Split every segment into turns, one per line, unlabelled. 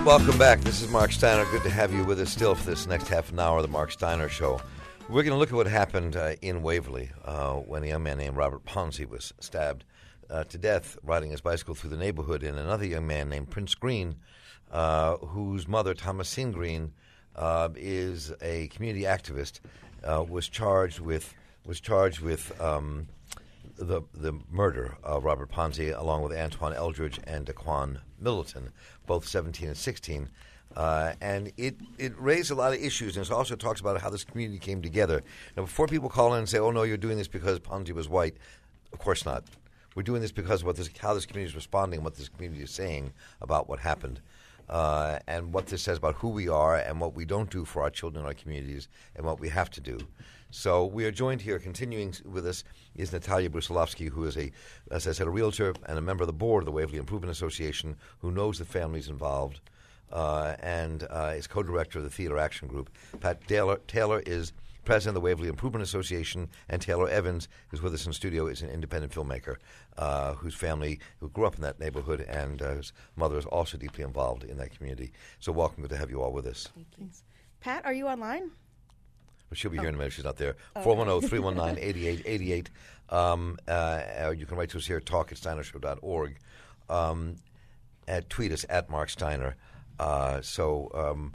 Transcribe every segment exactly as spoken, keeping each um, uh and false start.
Welcome back. This is Mark Steiner. Good to have you with us still for this next half an hour of the Mark Steiner Show. We're going to look at what happened uh, in Waverly uh, when a young man named Robert Ponzi was stabbed uh, to death riding his bicycle through the neighborhood, and another young man named Prince Green, uh, whose mother, Thomasine Green, uh, is a community activist, uh, was charged with was charged with um, the the murder of Robert Ponzi, along with Antoine Eldridge and Daquan Middleton, both seventeen and sixteen. Uh, and it, it raised a lot of issues, and it also talks about how this community came together. Now, before people call in and say, oh, no, you're doing this because Ponzi was white, of course not. We're doing this because of what this, how this community is responding, what this community is saying about what happened, uh, and what this says about who we are and what we don't do for our children in our communities and what we have to do. So we are joined here, continuing with us, is Natalia Brusilovsky, who is, a, as I said, a realtor and a member of the board of the Waverly Improvement Association, who knows the families involved, uh, and uh, is co-director of the Theater Action Group. Pat Taylor, Taylor is president of the Waverly Improvement Association, and Taylor Evans, who's with us in the studio, is an independent filmmaker uh, whose family, who grew up in that neighborhood, and uh, whose mother is also deeply involved in that community. So welcome, good to have you all with us.
Thanks. Pat, are you online?
Well, she'll be here
oh.
in a minute. She's not there.
Oh.
four one zero, three one nine, eight eight eight eight. Um, uh, you can write to us here at talk at steiner show dot org. Um, at, tweet us at Mark Steiner. Uh, so um,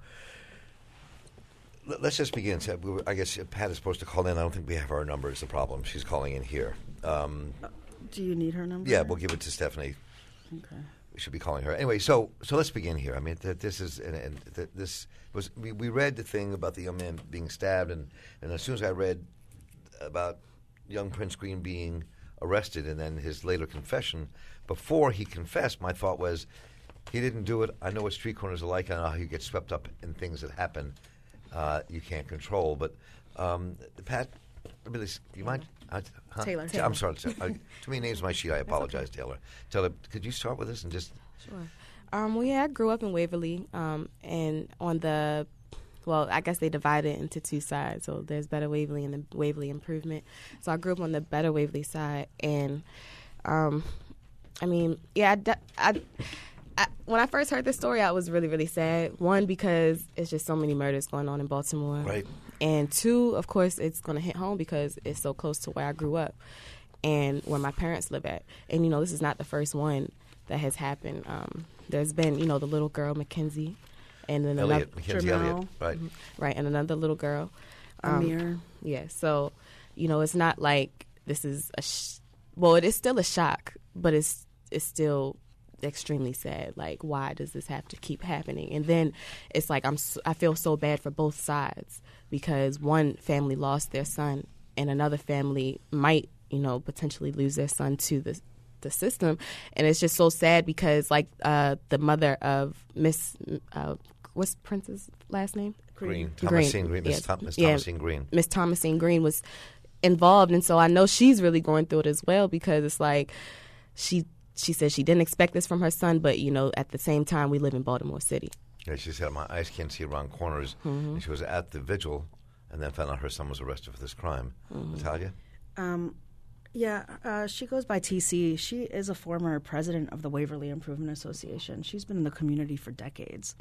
let, let's just begin. So we were, I guess Pat is supposed to call in. I don't think we have her number is the problem. She's calling in here. Um,
Do you need her number?
Yeah, we'll give it to Stephanie.
Okay.
We should be calling her. Anyway, so so let's begin here. I mean, th- this is and, and th- this was we, we read the thing about the young man being stabbed, and, and as soon as I read about young Prince Green being arrested and then his later confession, before he confessed, my thought was he didn't do it. I know what street corners are like. I know how you get swept up in things that happen uh, you can't control. But um, Pat, really, do you mind? Uh, huh?
Taylor.
Taylor. I'm sorry. I, too many names on my sheet. I apologize, okay. Taylor. Taylor, could you start with us and just...
Sure. Um, well, yeah, I grew up in Waverly, um, and on the... Well, I guess they divide it into two sides. So there's Better Waverly and the Waverly Improvement. So I grew up on the Better Waverly side. And, um, I mean, yeah, I, I, I, when I first heard this story, I was really, really sad. One, because it's just so many murders going on in Baltimore.
Right.
And two, of course, it's going to hit home because it's so close to where I grew up and where my parents live at. And, you know, this is not the first one that has happened. Um, there's been, you know, the little girl, Mackenzie. And then
Elliot,
another,
Mackenzie Elliott, right.
Mm-hmm. Right, and another little girl. Um,
Amir.
Yeah, so, you know, it's not like this is a, sh- well, it is still a shock, but it's it's still extremely sad. Like, why does this have to keep happening? And then it's like I'm so, I feel so bad for both sides because one family lost their son and another family might, you know, potentially lose their son to the the system. And it's just so sad because, like, uh, the mother of Miss, uh, what's Prince's last name?
Green. Thomasine Green. Miss
Yeah.
Tom- Miss
Yeah.
Thomasine Green.
Miss Thomasine Green was involved, and so I know she's really going through it as well because it's like she she said she didn't expect this from her son, but, you know, at the same time, we live in Baltimore City.
Yeah, she said, my eyes can't see around corners.
Mm-hmm.
And she was at the vigil and then found out her son was arrested for this crime.
Mm-hmm.
Natalia?
Um, yeah, uh, she goes by T C. She is a former president of the Waverly Improvement Association. She's been in the community for decades.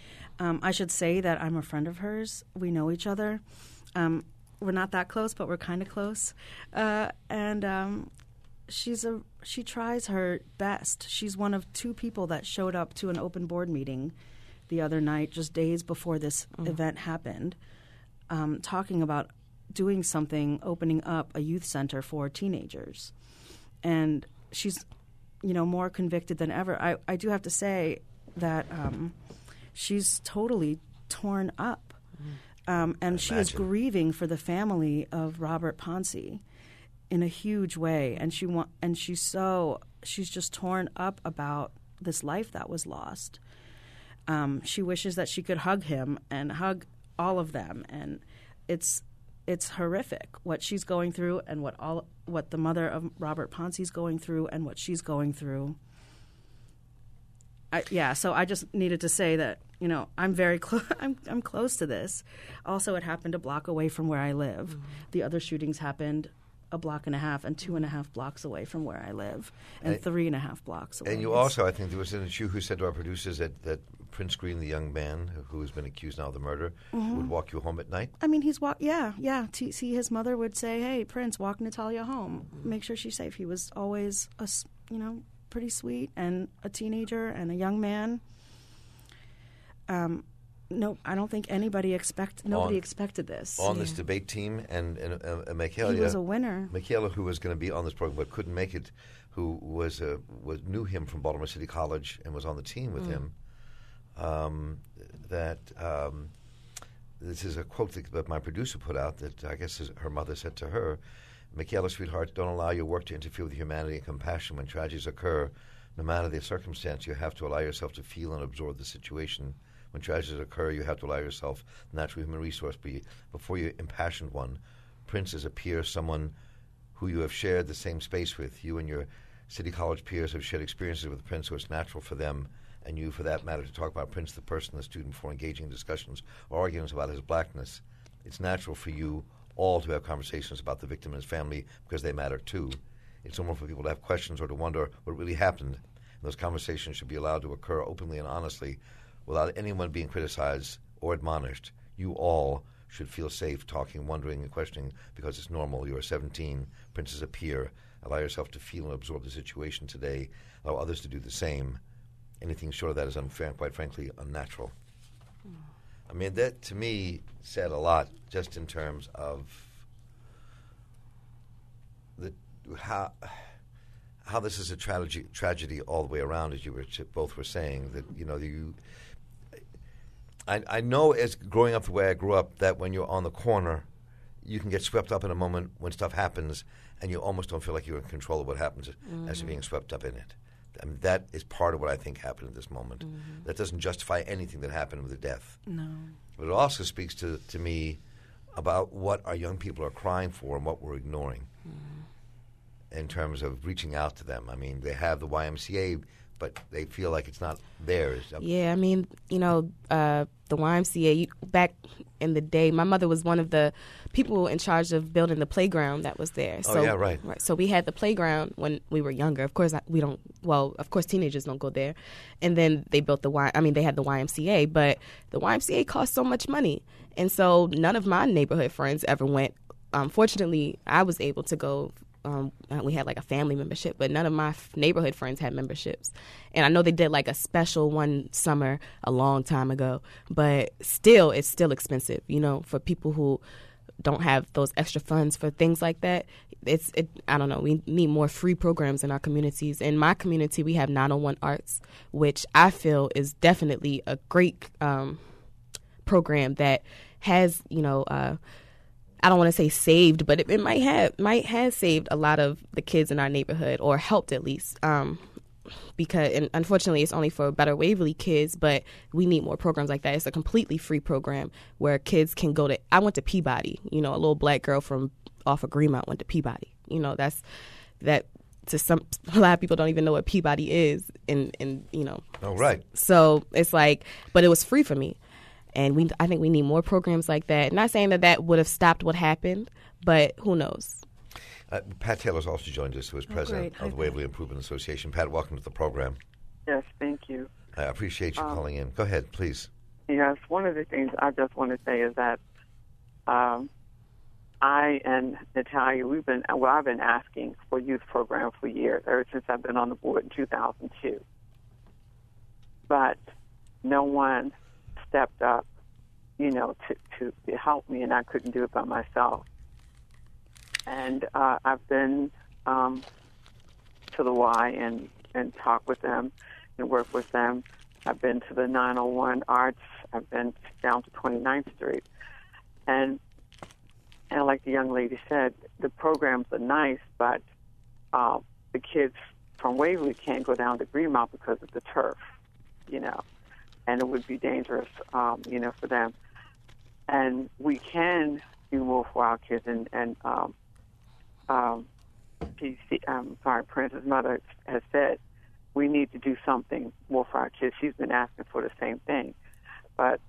Um, I should say that I'm a friend of hers. We know each other. Um, we're not that close, but we're kind of close. Uh, and um, she's a she tries her best. She's one of two people that showed up to an open board meeting the other night, just days before this mm-hmm. event happened, um, talking about doing something, opening up a youth center for teenagers. And she's, you know, more convicted than ever. I, I do have to say that um, she's totally torn up. Mm-hmm. Um, and she is grieving for the family of Robert Ponzi in a huge way. And she wa- and she's so, she's just torn up about this life that was lost. Um, she wishes that she could hug him and hug all of them. And it's, It's horrific what she's going through and what all what the mother of Robert Ponzi's going through and what she's going through. I, yeah, so I just needed to say that, you know, I'm very close. I'm I'm close to this. Also, it happened a block away from where I live. Mm-hmm. The other shootings happened a block and a half and two and a half blocks away from where I live, and,
And-
three and a half blocks away.
And you
It's-
also, I think there was an you who said to our producers that, that Prince Green, the young man who has been accused now of the murder, would walk you home at night.
I mean, he's walk. Yeah, yeah. T- see, his mother would say, "Hey, Prince, walk Natalia home. Make sure she's safe." He was always a, s- you know, pretty sweet and a teenager and a young man. Um, no, I don't think anybody expect nobody
On-
expected this.
On this debate team, and, and uh, uh, Michaela,
He was a winner.
Michaela, who was going to be on this program but couldn't make it, who was uh, was knew him from Baltimore City College and was on the team with him. Um, that um, this is a quote that, that my producer put out that I guess his, her mother said to her, "Michaela, sweetheart, don't allow your work to interfere with humanity and compassion. When tragedies occur, no matter the circumstance, you have to allow yourself to feel and absorb the situation. When tragedies occur, you have to allow yourself, natural human resource, be before you impassioned one. Prince is a peer, someone who you have shared the same space with. You and your City College peers have shared experiences with Prince, so it's natural for them, and you, for that matter, to talk about Prince, the person, the student, before engaging in discussions or arguments about his blackness. It's natural for you all to have conversations about the victim and his family because they matter too. It's normal for people to have questions or to wonder what really happened. And those conversations should be allowed to occur openly and honestly without anyone being criticized or admonished. You all should feel safe talking, wondering, and questioning because it's normal. You are seventeen. Prince is a peer. Allow yourself to feel and absorb the situation today. Allow others to do the same. Anything short of that is, unfair, quite frankly, unnatural." Mm. I mean, that to me said a lot just in terms of the how how this is a tragedy tragedy all the way around, as you were both were saying. That you know you. I, I know as growing up the way I grew up that when you're on the corner, you can get swept up in a moment when stuff happens, and you almost don't feel like you're in control of what happens mm-hmm. as you're being swept up in it. I mean, that is part of what I think happened at this moment. Mm-hmm. That doesn't justify anything that happened with the death.
No.
But it also speaks to, to me about what our young people are crying for and what we're ignoring mm-hmm. in terms of reaching out to them. I mean, they have the Y M C A, but they feel like it's not theirs.
Yeah, I mean, you know, uh, the Y M C A, you, back in the day, my mother was one of the people in charge of building the playground that was there.
Oh,
so,
yeah, right.
right. So we had the playground when we were younger. Of course, we don't, well, of course, teenagers don't go there. And then they built the Y, I mean, they had the Y M C A, but the Y M C A cost so much money. And so none of my neighborhood friends ever went. Um, fortunately, I was able to go. Um, we had like a family membership, but none of my f- neighborhood friends had memberships. And I know they did like a special one summer a long time ago, but still, it's still expensive, you know, for people who don't have those extra funds for things like that. It's, it, I don't know, we need more free programs in our communities. In my community, we have nine oh one Arts, which I feel is definitely a great um, program that has, you know, uh, I don't want to say saved, but it, it might have might have saved a lot of the kids in our neighborhood, or helped at least. Um, because and unfortunately, it's only for Better Waverly kids, but we need more programs like that. It's a completely free program where kids can go to. I went to Peabody. You know, a little black girl from off of Greenmount went to Peabody. You know, that's that. To some, a lot of people don't even know what Peabody is, and and you know.
Oh, right.
So it's like, but it was free for me. And we, I think we need more programs like that. Not saying that that would have stopped what happened, but who knows?
Uh, Pat Taylor's also joined us, who is
oh,
president
Hi,
of the Waverly Improvement Association. Pat, welcome to the program.
Yes, thank you.
I appreciate you
um,
calling in. Go ahead, please.
Yes, one of the things I just want to say is that um, I and Natalia, we've been, well, I've been asking for youth programs for years, ever since I've been on the board in two thousand two. But no one stepped up, you know, to, to, to help me, and I couldn't do it by myself. And uh, I've been um, to the Y and, and talked with them and worked with them. I've been to the nine oh one Arts. I've been down to twenty-ninth Street. And, and like the young lady said, the programs are nice, but uh, the kids from Waverly can't go down to Greenmount because of the turf, you know. And it would be dangerous, um, you know, for them. And we can do more for our kids. And, and um, um, P C, um, sorry, Prince's mother has said we need to do something more for our kids. She's been asking for the same thing. But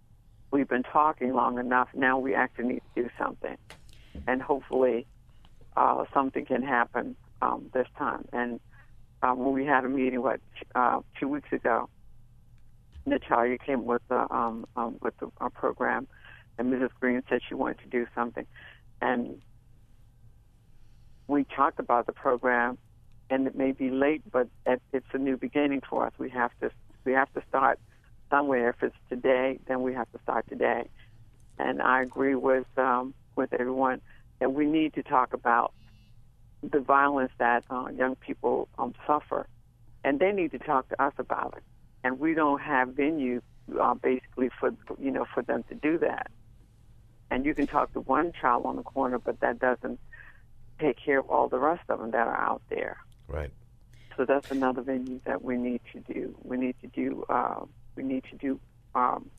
we've been talking long enough. Now we actually need to do something. And hopefully uh, something can happen um, this time. And um, when we had a meeting, what, uh, two weeks ago, Natalia came with a, um, um, with a, a program, and Missus Green said she wanted to do something. And we talked about the program, and it may be late, but it's a new beginning for us. We have to we have to start somewhere. If it's today, then we have to start today. And I agree with um, with everyone that we need to talk about the violence that uh, young people um, suffer, and they need to talk to us about it. And we don't have venues uh, basically for you know for them to do that. And you can talk to one child on the corner, but that doesn't take care of all the rest of them that are out there.
Right.
So that's another venue that we need to do. We need to do. Uh, we need to do. Um,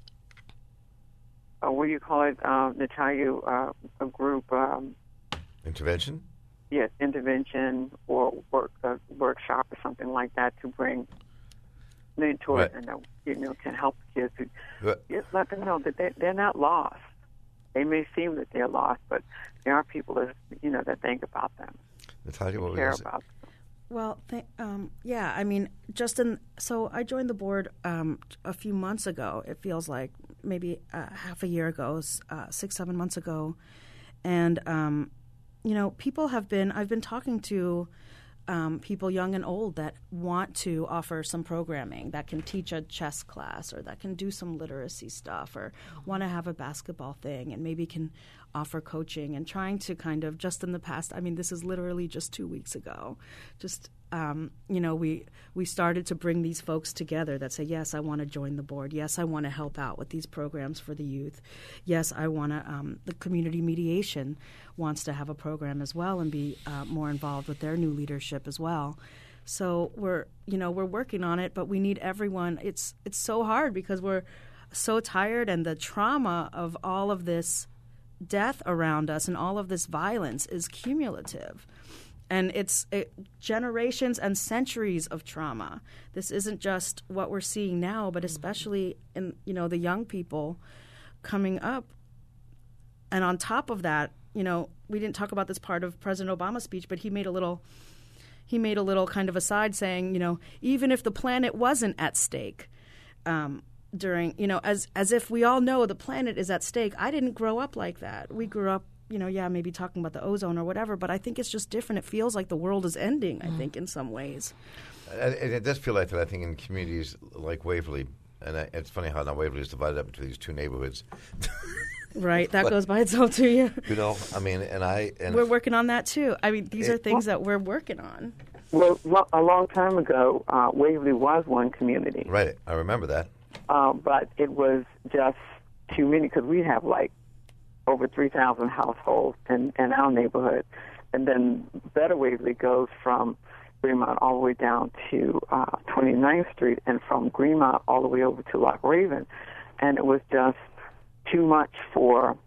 uh, what do you call it, uh, Natalia? Uh, a group. Um,
Intervention.
Yes, intervention or work a workshop or something like that to bring mentors
right.
and uh, you know can help kids to
right.
just let them know that they, they're not lost. They may seem that they're lost, but there are people that you know that think about them.
Natalia, what
care
was
about
it?
them.
Well, th- um, yeah, I mean, just in, so I joined the board um, a few months ago. It feels like maybe uh, half a year ago, uh, six, seven months ago. And, um, you know, people have been, I've been talking to um, people young and old that want to offer some programming, that can teach a chess class or that can do some literacy stuff or want to have a basketball thing and maybe can offer coaching and trying to kind of just in the past, I mean, this is literally just two weeks ago, just, um, you know, we we started to bring these folks together that say, yes, I want to join the board. Yes, I want to help out with these programs for the youth. Yes, I want to, um, the community mediation wants to have a program as well and be uh, more involved with their new leadership as well. So we're, you know, we're working on it, but we need everyone. It's it's so hard because we're so tired and the trauma of all of this death around us and all of this violence is cumulative. And it's it, generations and centuries of trauma. This isn't just what we're seeing now, but especially in, you know, the young people coming up. And on top of that, you know, we didn't talk about this part of President Obama's speech, but he made a little he made a little kind of aside saying, you know, even if the planet wasn't at stake, um, during, you know, as as if we all know the planet is at stake. I didn't grow up like that. We grew up, you know, yeah, maybe talking about the ozone or whatever, but I think it's just different. It feels like the world is ending, I think, in some ways.
And it does feel like that, I think, in communities like Waverly, and I, it's funny how now Waverly is divided up into these two neighborhoods.
Right, that
but,
goes by itself to you.
You know, I mean, and I... And
we're working on that, too. I mean, these
it,
are things that we're working on.
Well, lo- a long time ago, uh, Waverly was one community.
Right, I remember that.
Uh, but it was just too many because we have like over three thousand households in, in our neighborhood. And then Better Waverly goes from Greenmount all the way down to uh, twenty-ninth Street and from Greenmount all the way over to Loch Raven. And it was just too much for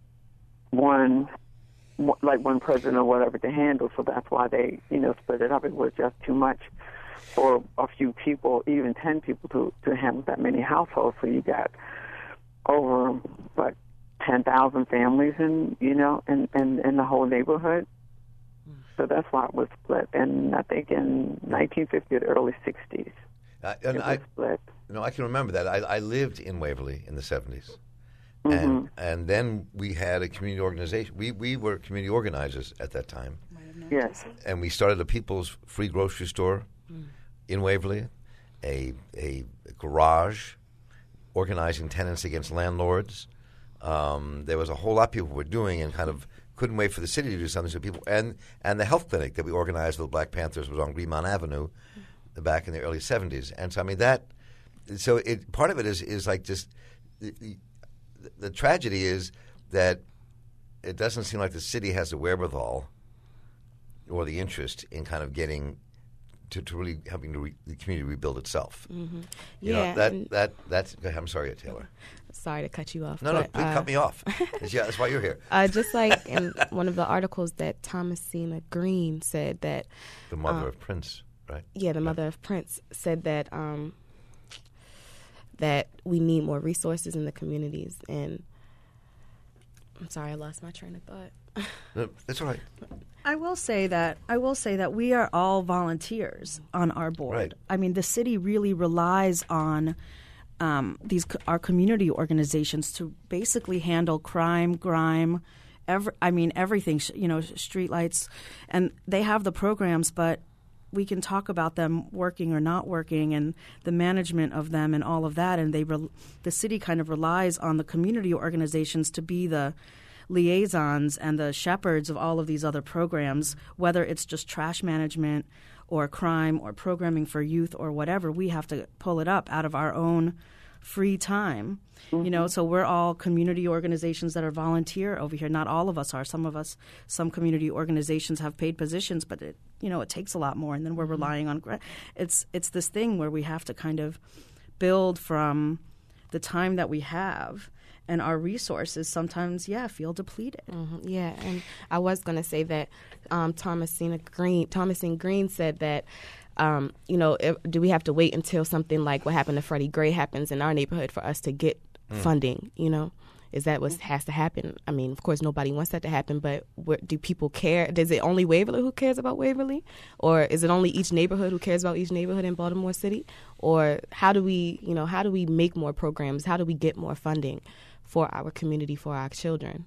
one, like one president or whatever to handle. So that's why they, you know, split it up. It was just too much for a few people, even ten people, to, to handle that many households. So you got over, what, ten thousand families in, you know, in, in, in the whole neighborhood. So that's why it was split. And I think in nineteen fifty or the early sixties,
uh, and
it was
I,
split.
You know, I can remember that. I, I lived in Waverly in the seventies.
Mm-hmm.
And, and then we had a community organization. We, we were community organizers at that time.
Yes.
And we started a People's Free Grocery Store mm. in Waverly, a a garage, organizing tenants against landlords. Um, there was a whole lot people were doing and kind of couldn't wait for the city to do something. So people and and the health clinic that we organized with the Black Panthers was on Greenmount Avenue mm. back in the early seventies. And so I mean that. So it part of it is is like just the, the, the tragedy is that it doesn't seem like the city has the wherewithal or the interest in kind of getting to, to really helping to re, the community rebuild itself.
Mm-hmm.
You
yeah,
know, that that that's. I'm sorry, Taylor.
Sorry to cut you off.
No,
but,
no, please
uh,
cut me off. Yeah, that's why you're here.
Uh, just like in one of the articles that Thomasina Green said that
the mother
um,
of Prince, right?
Yeah, the mother of Prince said that um, that we need more resources in the communities. And I'm sorry, I lost my train of thought.
No, that's all right.
I will say that I will say that we are all volunteers on our board.
Right.
I mean, the city really relies on um, these our community organizations to basically handle crime, grime, every, I mean everything. You know, streetlights, and they have the programs, but we can talk about them working or not working, and the management of them, and all of that. And they re- the city kind of relies on the community organizations to be the liaisons and the shepherds of all of these other programs, whether it's just trash management or crime or programming for youth or whatever. We have to pull it up out of our own free time. Mm-hmm. You know, so we're all community organizations that are volunteer over here. Not all of us are. Some of us, some community organizations have paid positions, but it, you know, it takes a lot more. And then we're mm-hmm. relying on gra- it's it's this thing where we have to kind of build from the time that we have. And our resources sometimes, yeah, feel depleted.
Mm-hmm. Yeah, and I was going to say that um, Thomasina Green, Thomasine Green said that, um, you know, if, do we have to wait until something like what happened to Freddie Gray happens in our neighborhood for us to get mm. funding, you know? Is that what has to happen? I mean, of course, nobody wants that to happen, but where, do people care? Is it only Waverly who cares about Waverly? Or is it only each neighborhood who cares about each neighborhood in Baltimore City? Or how do we, you know, how do we make more programs? How do we get more funding for our community, for our children?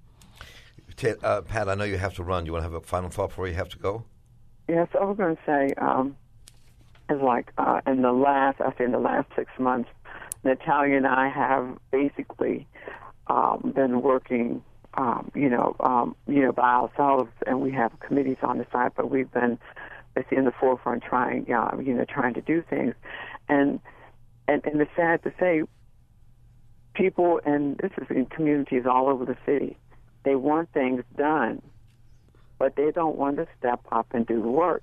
Uh, Pat, I know you have to run. You want to have a final thought before you have to go?
Yes, I was going to say, um, is like uh, in the last, I say in the last six months, Natalia and I have basically um, been working, um, you know, um, you know, by ourselves, and we have committees on the side, but we've been basically in the forefront trying, uh, you know, trying to do things, and and and it's sad to say, people, and this is in communities all over the city, they want things done, but they don't want to step up and do the work.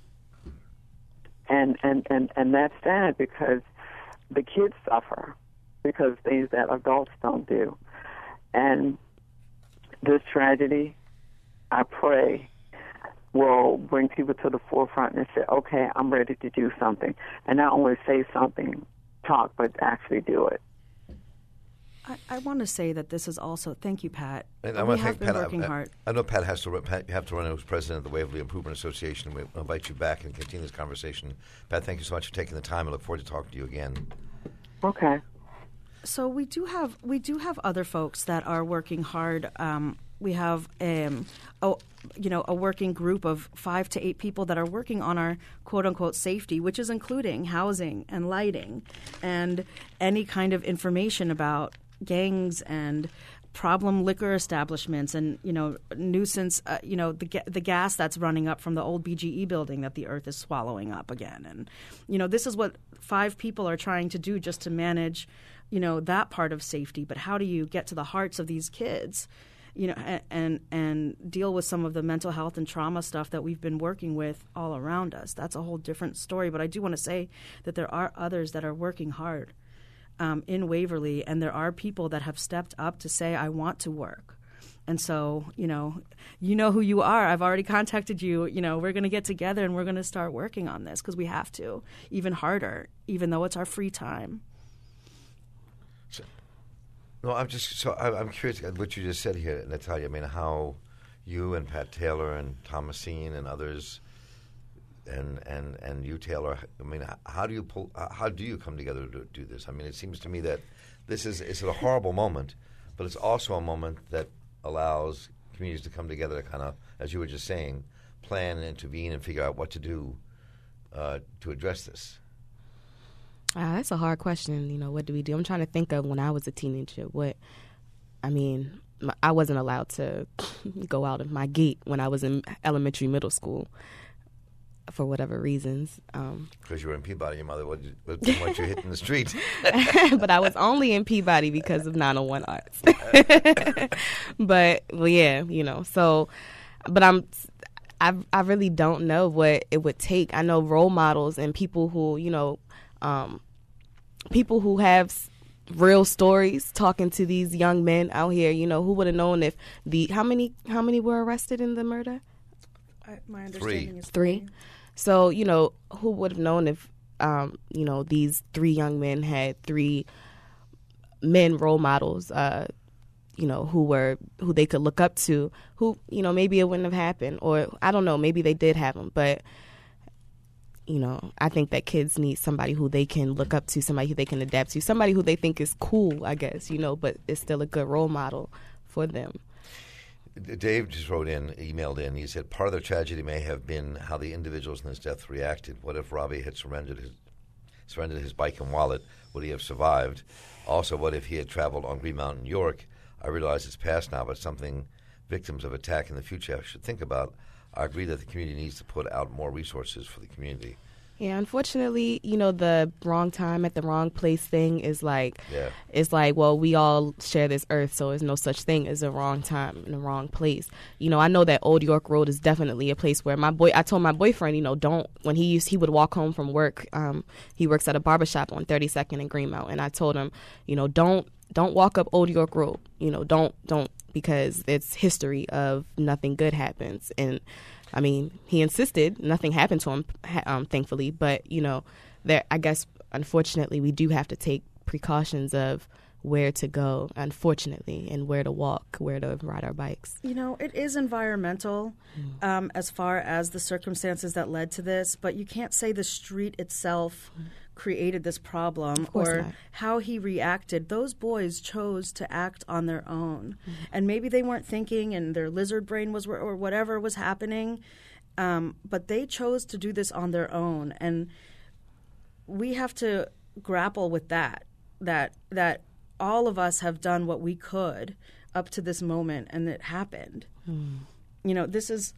And and, and, and that's sad because the kids suffer because things that adults don't do. And this tragedy, I pray, will bring people to the forefront and say, okay, I'm ready to do something. And not only say something, talk, but actually do it.
I, I want to say that this is also, thank you, Pat.
And I
we
want to
have
thank
been
Pat.
working
I,
hard.
I know Pat has to Pat, you have to run as president of the Waverly Improvement Association. We invite you back and continue this conversation. Pat, thank you so much for taking the time. I look forward to talking to you again.
Okay.
So we do have we do have other folks that are working hard. Um, we have um, a, you know a working group of five to eight people that are working on our quote unquote safety, which is including housing and lighting and any kind of information about gangs and problem liquor establishments and you know nuisance uh, you know the ga- the gas that's running up from the old B G E building that the earth is swallowing up again. And you know this is what five people are trying to do just to manage you know that part of safety. But how do you get to the hearts of these kids, you know, and, and and deal with some of the mental health and trauma stuff that we've been working with all around us? That's a whole different story. But I do want to say that there are others that are working hard um, in Waverly, and there are people that have stepped up to say, I want to work. And so, you know, you know who you are. I've already contacted you. You know, we're going to get together and we're going to start working on this because we have to, even harder, even though it's our free time.
So, no, I'm just so I, I'm curious what you just said here, Natalia. I mean, how you and Pat Taylor and Thomasine and others, and and and you, Taylor. I mean, how do you pull? How do you come together to do this? I mean, it seems to me that this is it's a horrible moment, but it's also a moment that allows communities to come together to kind of, as you were just saying, plan and intervene and figure out what to do uh, to address this.
Uh, that's a hard question. You know, what do we do? I'm trying to think of when I was a teenager. What, I mean, my, I wasn't allowed to go out of my gate when I was in elementary, middle school, for whatever reasons. Um,
because you were in Peabody, your mother would didn't want you hitting the street.
But I was only in Peabody because of nine oh one Arts. But well, yeah, you know. So, but I'm. I I really don't know what it would take. I know role models and people who you know. Um, people who have real stories talking to these young men out here, you know, who would have known if the how many how many were arrested in the murder?
I, my understanding
three.
is
three. So you know, who would have known if um, you know these three young men had three men role models, uh, you know, who were who they could look up to, who, you know, maybe it wouldn't have happened, or I don't know, maybe they did have them, but you know, I think that kids need somebody who they can look up to, somebody who they can adapt to, somebody who they think is cool, I guess, you know, but is still a good role model for them.
Dave just wrote in, emailed in, he said, part of the tragedy may have been how the individuals in his death reacted. What if Robbie had surrendered his, surrendered his bike and wallet? Would he have survived? Also, what if he had traveled on Green Mountain, New York? I realize it's past now, but something victims of attack in the future should think about. I agree that the community needs to put out more resources for the community.
Yeah, unfortunately, you know, the wrong time at the wrong place thing is like,
yeah.
it's like, well, we all share this earth, so there's no such thing as a wrong time in the wrong place. You know, I know that Old York Road is definitely a place where my boy, I told my boyfriend, you know, don't, when he used, he would walk home from work, um, he works at a barbershop on thirty-second and Greenmount, and I told him, you know, don't, don't walk up Old York Road, you know, don't, don't, because it's history of nothing good happens. And I mean, he insisted. Nothing happened to him, um, thankfully. But, you know, there, I guess, unfortunately, we do have to take precautions of where to go, unfortunately, and where to walk, where to ride our bikes.
You know, it is environmental mm. um, as far as the circumstances that led to this, but you can't say the street itself mm. created this problem or not. How he reacted. Those boys chose to act on their own. Mm. And maybe they weren't thinking and their lizard brain was, or whatever was happening, um, but they chose to do this on their own. And we have to grapple with that, that, that, all of us have done what we could up to this moment, and it happened. Hmm. You know, this is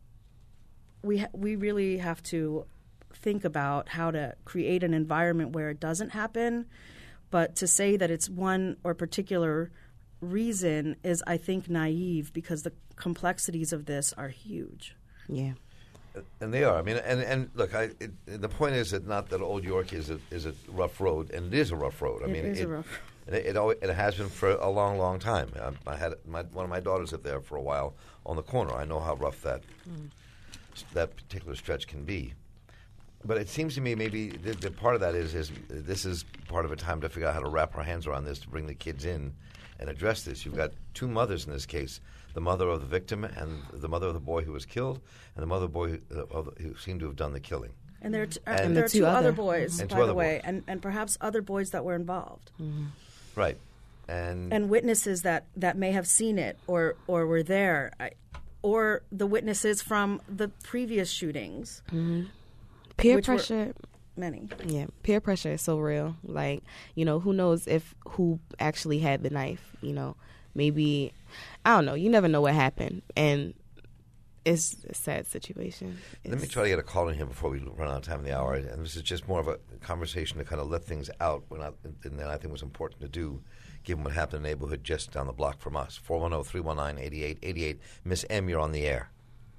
we ha- we really have to think about how to create an environment where it doesn't happen. But to say that it's one or particular reason is, I think, naive, because the complexities of this are huge.
Yeah.
And they are. I mean, and, and look, I, it, the point is that not that Old York is a is a rough road, and it is a rough road. I
it
mean,
is
it,
a rough road.
It, it, always, it has been for a long, long time. I, I had my, one of my daughters lived there for a while on the corner. I know how rough that mm. that particular stretch can be. But it seems to me maybe the, the part of that is is this is part of a time to figure out how to wrap our hands around this, to bring the kids in and address this. You've got two mothers in this case: the mother of the victim and the mother of the boy who was killed, and the mother of the boy who, uh, who seemed to have done the killing.
And there are, t-
and
and there are two, two other boys,
and
by
two
the way,
boys.
and, and perhaps other boys that were involved.
Mm-hmm.
Right. And
and witnesses that, that may have seen it or, or were there, I, or the witnesses from the previous shootings.
Mm-hmm. Peer pressure.
Many.
Yeah, peer pressure is so real. Like, you know, who knows if who actually had the knife, you know. Maybe, I don't know. You never know what happened. And it's a sad situation. It's
let me try to get a call in here before we run out of time in the hour. And this is just more of a conversation to kind of let things out. We're not, and that I think was important to do, given what happened in the neighborhood just down the block from us. four one zero, three one nine, eight eight eight eight. Miss M, you're on the air.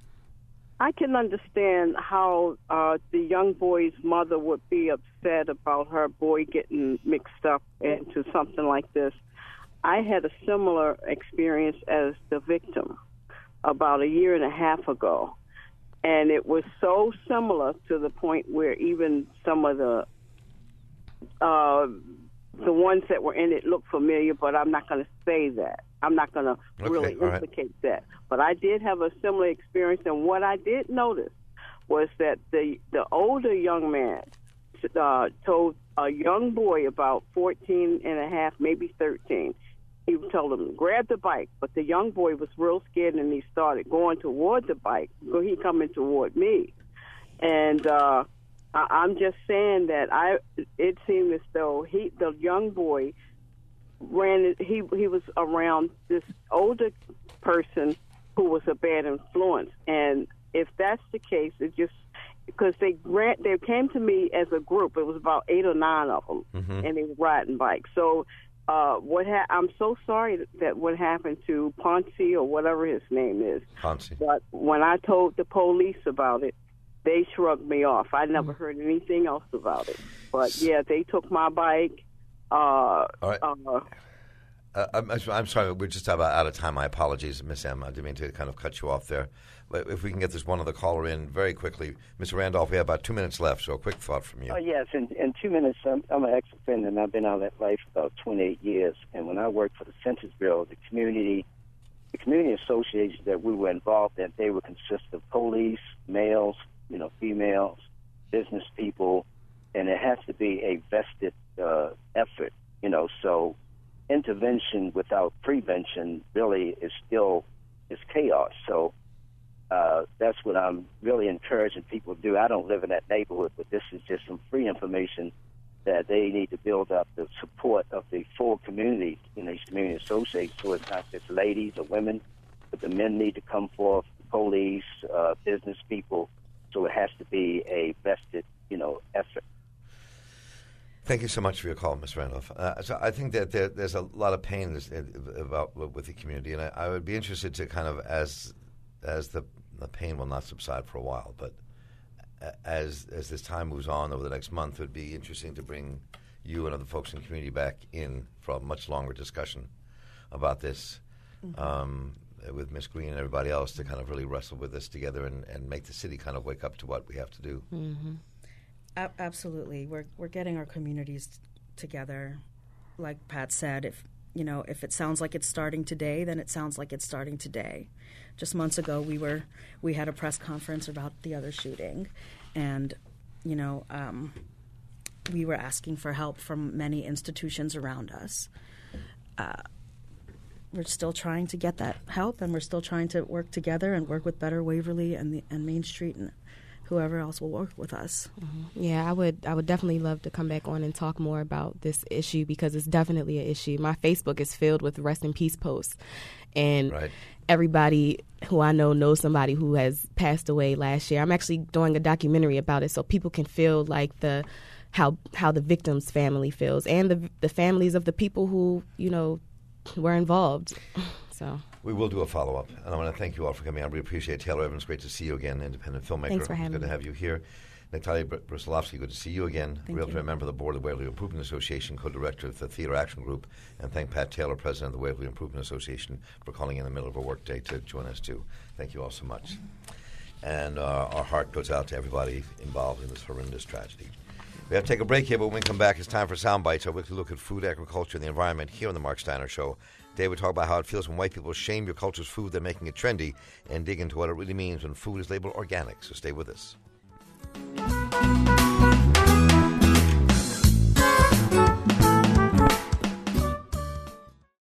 I can understand how uh, the young boy's mother would be upset about her boy getting mixed up into something like this. I had a similar experience as the victim about a year and a half ago, and it was so similar to the point where even some of the uh, the ones that were in it looked familiar, but I'm not going to say that. I'm not going to
okay,
really implicate
right.
that. But I did have a similar experience, and what I did notice was that the the older young man uh, told a young boy about fourteen and a half, maybe thirteen. He told him, grab the bike, but the young boy was real scared, and he started going toward the bike. So he coming toward me. And uh, I, I'm just saying that I. it seemed as though he, the young boy, ran. He he was around this older person who was a bad influence. And if that's the case, it just because they ran, they came to me as a group. It was about eight or nine of them, mm-hmm. and they were riding bikes. So. Uh, what ha- I'm so sorry that what happened to Ponce or whatever his name is.
Ponce.
But when I told the police about it, they shrugged me off. I never heard anything else about it. But yeah, they took my bike. Uh,
All right.
uh,
Uh, I'm, I'm sorry, we're just about out of time. My apologies, Miss M. I didn't mean to kind of cut you off there. But if we can get this one other caller in very quickly. Mister Randolph, we have about two minutes left, so a quick thought from you.
Oh, yes, in, in two minutes, I'm, I'm an ex-offender, and I've been out of that life for about twenty-eight years. And when I worked for the Census Bureau, the community the community associations that we were involved in, they would consist of police, males, you know, females, business people, and it has to be a vested uh, effort, you know, so intervention without prevention really is still is chaos. So uh, that's what I'm really encouraging people to do. I don't live in that neighborhood, but this is just some free information that they need to build up the support of the full community in these community associations. So it's not just ladies or women, but the men need to come forth, the police, uh, business people. So it has to be a vested, you know, effort.
Thank you so much for your call, Miz Randolph. Uh, so I think that there, there's a lot of pain this, uh, about with the community, and I, I would be interested to kind of, as as the the pain will not subside for a while, but as as this time moves on over the next month, it would be interesting to bring you and other folks in the community back in for a much longer discussion about this mm-hmm. um, with Miz Green and everybody else to kind of really wrestle with this together and, and make the city kind of wake up to what we have to do.
Mm-hmm. A- absolutely. We're we're getting our communities t- together. Like Pat said, if you know, if it sounds like it's starting today, then it sounds like it's starting today. Just months ago, we were we had a press conference about the other shooting, and you know, um, we were asking for help from many institutions around us. Uh, we're still trying to get that help, and we're still trying to work together and work with Better Waverly and the and Main Street and whoever else will work with us.
Mm-hmm. Yeah, I would I would definitely love to come back on and talk more about this issue because it's definitely an issue. My Facebook is filled with rest in peace posts. And right. everybody who I know knows somebody who has passed away last year. I'm actually doing a documentary about it so people can feel like the how how the victim's family feels and the the families of the people who, you know, were involved. So
we will do a follow-up, and I want to thank you all for coming on. We appreciate it. Taylor Evans, great to see you again, independent filmmaker.
Thanks for having
Good
me.
to have you here. Natalia Br- Bruslovsky, good to see you again.
Thank
Realtor
you.
and member of the board of the Waverly Improvement Association, co-director of the Theater Action Group, and thank Pat Taylor, president of the Waverly Improvement Association, for calling in the middle of a work day to join us too. Thank you all so much. And uh, our heart goes out to everybody involved in this horrendous tragedy. We have to take a break here, but when we come back, it's time for Sound Bites, our weekly look at food, agriculture, and the environment here on the Mark Steiner Show. Today we talk about how it feels when white people shame your culture's food, they're making it trendy, and dig into what it really means when food is labeled organic. So stay with us.